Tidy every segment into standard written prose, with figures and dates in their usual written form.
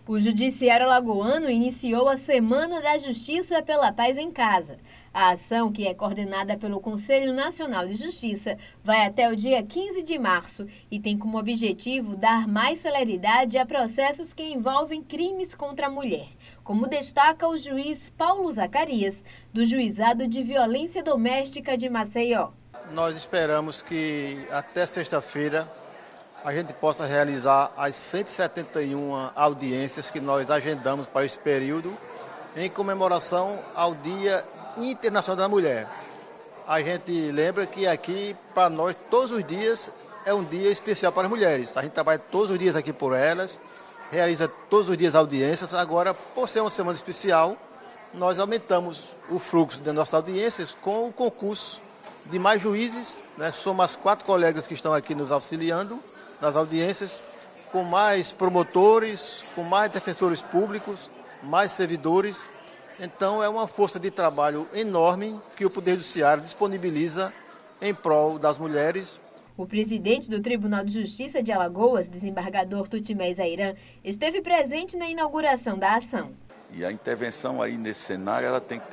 O Judiciário Alagoano iniciou a Semana da Justiça pela Paz em Casa. A ação, que é coordenada pelo Conselho Nacional de Justiça, vai até o dia 15 de março e tem como objetivo dar mais celeridade a processos que envolvem crimes contra a mulher, como destaca o juiz Paulo Zacarias, do Juizado de Violência Doméstica de Maceió. Nós esperamos que até sexta-feira a gente possa realizar as 171 audiências que nós agendamos para esse período, em comemoração ao Dia Internacional da Mulher. A gente lembra que aqui, para nós, todos os dias é um dia especial para as mulheres. A gente trabalha todos os dias aqui por elas, realiza todos os dias audiências. Agora, por ser uma semana especial, nós aumentamos o fluxo de nossas audiências com o concurso de mais juízes, né? Somos as 4 colegas que estão aqui nos auxiliando nas audiências, com mais promotores, com mais defensores públicos, mais servidores. Então é uma força de trabalho enorme que o Poder Judiciário disponibiliza em prol das mulheres. O presidente do Tribunal de Justiça de Alagoas, desembargador Tutimés Airan, esteve presente na inauguração da ação. E a intervenção aí nesse cenário ela tem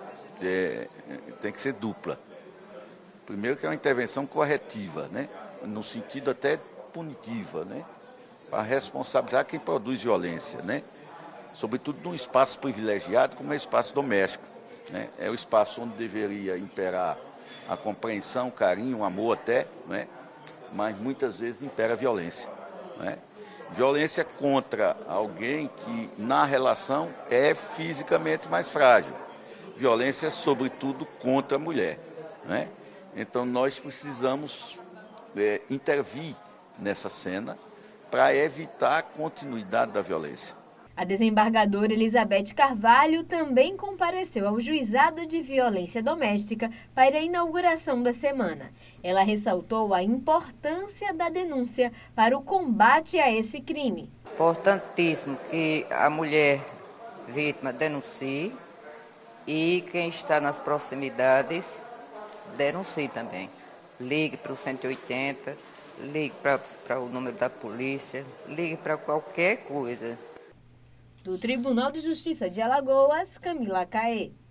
que ser dupla. Primeiro que é uma intervenção corretiva, né? No sentido até punitiva, né? Para responsabilizar quem produz violência, né? Sobretudo num espaço privilegiado como é o espaço doméstico, né? É o espaço onde deveria imperar a compreensão, o carinho, o amor até, né? Mas muitas vezes impera a violência, né? Violência contra alguém que na relação é fisicamente mais frágil. Violência, sobretudo, contra a mulher, né? Então nós precisamos intervir nessa cena para evitar a continuidade da violência. A desembargadora Elizabeth Carvalho também compareceu ao Juizado de Violência Doméstica para a inauguração da semana. Ela ressaltou a importância da denúncia para o combate a esse crime. Importantíssimo que a mulher vítima denuncie e quem está nas proximidades denuncie também. Ligue para o 180, ligue para o número da polícia, ligue para qualquer coisa. Do Tribunal de Justiça de Alagoas, Camila Caê.